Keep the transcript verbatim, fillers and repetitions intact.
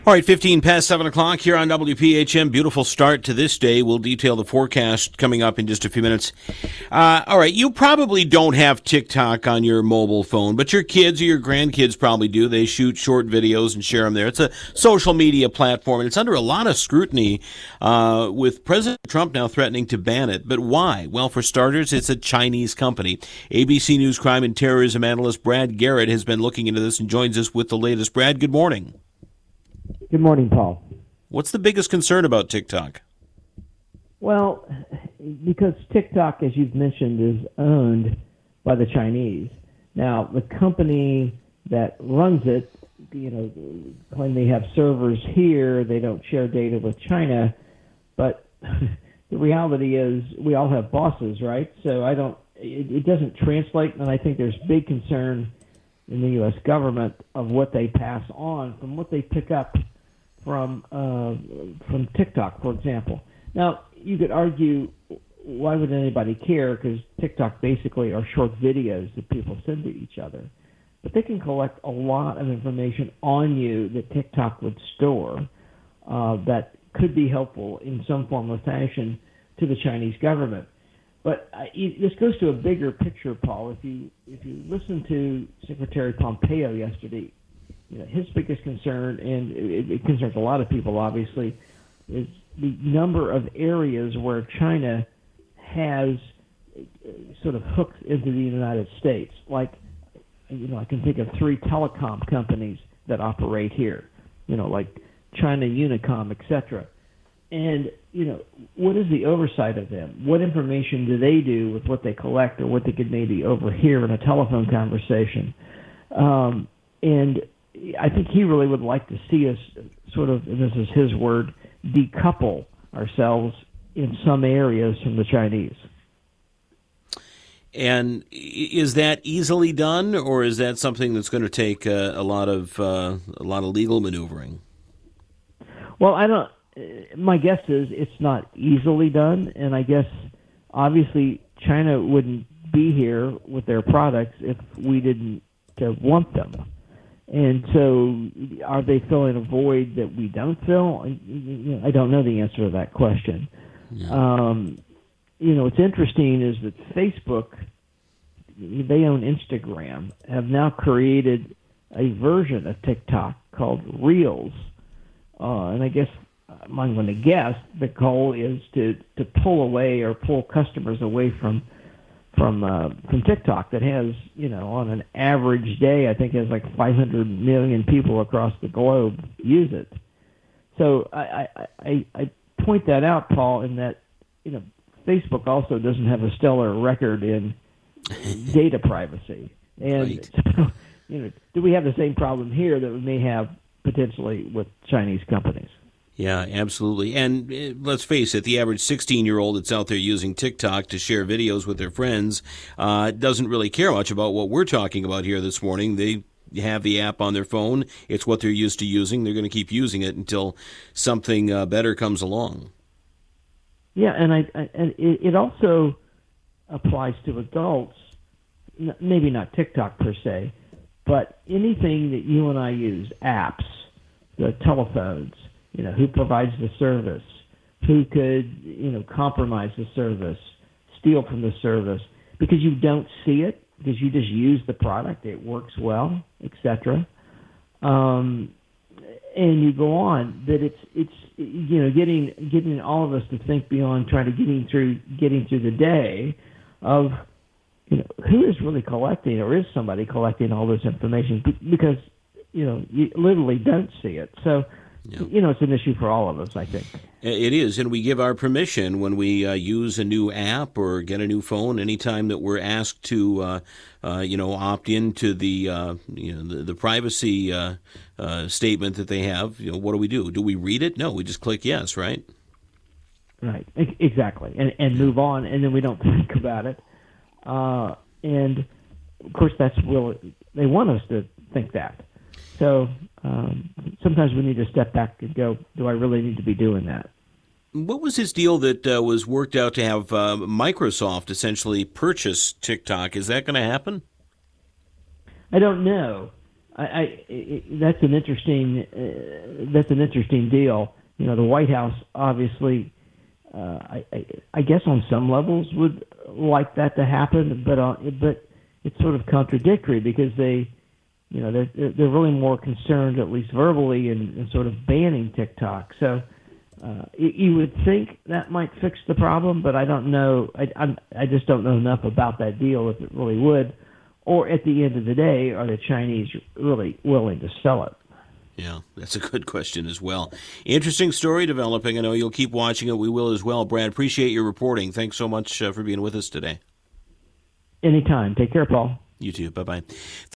All right, fifteen past seven o'clock here on W P H M. Beautiful start to this day. We'll detail the forecast coming up in just a few minutes. Uh, all right, you probably don't have TikTok on your mobile phone, but your kids or your grandkids probably do. They shoot short videos and share them there. It's a social media platform, and it's under a lot of scrutiny uh, with President Trump now threatening to ban it. But why? Well, for starters, it's a Chinese company. A B C News crime and terrorism analyst Brad Garrett has been looking into this and joins us with the latest. Brad, good morning. Good morning, Paul. What's the biggest concern about TikTok? Well, because TikTok, as you've mentioned, is owned by the Chinese. Now, the company that runs it, you know, when they have servers here, they don't share data with China. But the reality is we all have bosses, right? So I don't, it, it doesn't translate, and I think there's big concern in the U S government of what they pass on from what they pick up from uh, from TikTok, for example. Now, you could argue, why would anybody care? Because TikTok basically are short videos that people send to each other. But they can collect a lot of information on you that TikTok would store uh, that could be helpful in some form or fashion to the Chinese government. But uh, this goes to a bigger picture, Paul. If you if you listen to Secretary Pompeo yesterday, you know, his biggest concern, and it, it concerns a lot of people, obviously, is the number of areas where China has sort of hooked into the United States. Like, you know, I can think of three telecom companies that operate here, you know, like China Unicom, et cetera. And, you know, what is the oversight of them? What information do they do with what they collect or what they could maybe overhear in a telephone conversation? Um, and I think he really would like to see us sort of, and this is his word, decouple ourselves in some areas from the Chinese. And is that easily done, or is that something that's going to take uh, a lot of uh, a lot of legal maneuvering? Well, I don't. My guess is it's not easily done, and I guess obviously China wouldn't be here with their products if we didn't uh, want them. And so, are they filling a void that we don't fill? I, I don't know the answer to that question. Yeah. Um, you know, what's interesting is that Facebook, they own Instagram, have now created a version of TikTok called Reels. Uh, and I guess, I'm going to guess, the goal is to, to pull away or pull customers away from from uh, from TikTok that has, you know, on an average day, I think has like five hundred million people across the globe use it. So I, I, I, I point that out, Paul, in that, you know, Facebook also doesn't have a stellar record in data privacy. And, right. so, you know, do we have the same problem here that we may have potentially with Chinese companies? Yeah, absolutely. And uh, let's face it, the average sixteen-year-old that's out there using TikTok to share videos with their friends uh, doesn't really care much about what we're talking about here this morning. They have the app on their phone. It's what they're used to using. They're going to keep using it until something uh, better comes along. Yeah, and I, I and it also applies to adults, maybe not TikTok per se, but anything that you and I use, apps, the telephones, you know, who provides the service, who could, you know, compromise the service, steal from the service, because you don't see it, because you just use the product, it works well, et cetera. Um, and you go on, that it's it's you know getting getting all of us to think beyond trying to getting through getting through the day of, you know, who is really collecting, or is somebody collecting all this information, because, you know, you literally don't see it. So. Yeah. You know, it's an issue for all of us, I think. It is, and we give our permission when we uh, use a new app or get a new phone. Anytime that we're asked to, uh, uh, you know, opt into the, uh, you know, the, the privacy uh, uh, statement that they have, you know, what do we do? Do we read it? No, we just click yes, right? Right, exactly, and and move on, and then we don't think about it. Uh, and of course, that's really, they want us to think that. So um, sometimes we need to step back and go, do I really need to be doing that? What was his deal that uh, was worked out to have uh, Microsoft essentially purchase TikTok? Is that going to happen? I don't know. I, I it, that's an interesting uh, that's an interesting deal. You know, the White House obviously, uh, I, I, I guess on some levels would like that to happen, but uh, but it's sort of contradictory because they, you know, they're they're really more concerned, at least verbally, in, in sort of banning TikTok. So uh, you, you would think that might fix the problem, but I don't know. I I'm, I just don't know enough about that deal if it really would. Or at the end of the day, are the Chinese really willing to sell it? Yeah, that's a good question as well. Interesting story developing. I know you'll keep watching it. We will as well. Brad, appreciate your reporting. Thanks so much uh, for being with us today. Anytime. Take care, Paul. You too. Bye-bye.